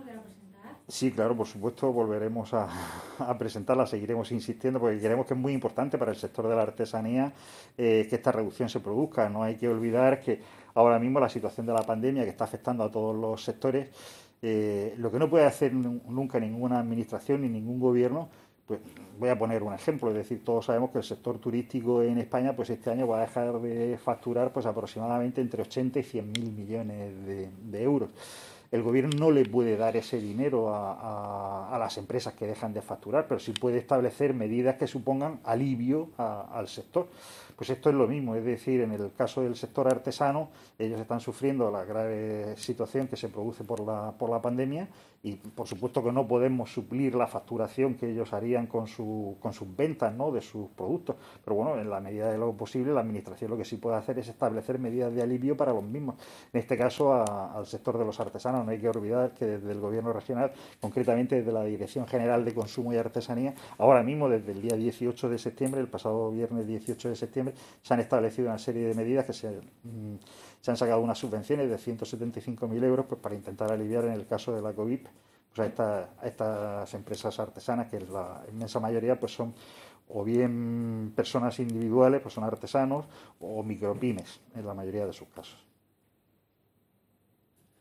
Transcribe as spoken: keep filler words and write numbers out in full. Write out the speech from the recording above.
volver a presentar? Sí, claro, por supuesto, volveremos a, a presentarla, seguiremos insistiendo porque creemos que es muy importante para el sector de la artesanía eh, que esta reducción se produzca. No hay que olvidar que ahora mismo la situación de la pandemia que está afectando a todos los sectores, eh, lo que no puede hacer nunca ninguna administración ni ningún gobierno, pues voy a poner un ejemplo, es decir, todos sabemos que el sector turístico en España pues este año va a dejar de facturar pues aproximadamente entre ochenta y cien mil millones de, de euros. El gobierno no le puede dar ese dinero a, a, a las empresas que dejan de facturar, pero sí puede establecer medidas que supongan alivio a, al sector. Pues esto es lo mismo, es decir, en el caso del sector artesano, ellos están sufriendo la grave situación que se produce por la, por la pandemia y por supuesto que no podemos suplir la facturación que ellos harían con, su, con sus ventas, ¿no?, de sus productos. Pero bueno, en la medida de lo posible, la administración lo que sí puede hacer es establecer medidas de alivio para los mismos. En este caso, a, al sector de los artesanos. No hay que olvidar que desde el Gobierno regional, concretamente desde la Dirección General de Consumo y Artesanía, ahora mismo desde el día dieciocho de septiembre, el pasado viernes dieciocho de septiembre, se han establecido una serie de medidas que se, mmm, se han sacado unas subvenciones de ciento setenta y cinco mil euros pues, para intentar aliviar en el caso de la COVID pues, a, esta, a estas empresas artesanas, que la inmensa mayoría pues son o bien personas individuales, pues son artesanos, o micropymes en la mayoría de sus casos.